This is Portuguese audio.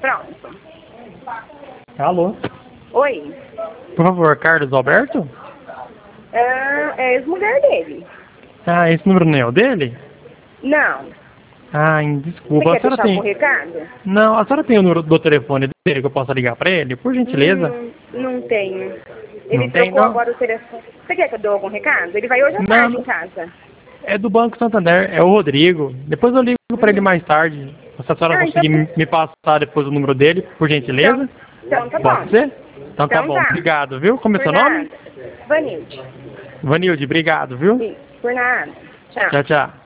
Pronto. Alô? Oi. Por favor, Carlos Alberto? É ex-mulher dele. Ah, esse número não é o dele? Não. Ah, Você desculpa. A quer senhora deixar algum tem... recado? Não, a senhora tem o número do telefone dele que eu possa ligar pra ele? Por gentileza. Não tenho. Ele Não tem, trocou não? agora o telefone. Você quer que eu dê algum recado? Ele vai hoje à tarde em casa. É do Banco Santander, é o Rodrigo. Depois eu ligo pra ele mais tarde. Se a senhora Ah, então, conseguir me passar depois o número dele, por gentileza. então tá Pode bom. ser? Então tá Então bom, tá. obrigado, viu? Como é Por seu nome? nada. Vanilde. Vanilde, obrigado, viu? Sim, por nada. Tchau. Tchau, tchau.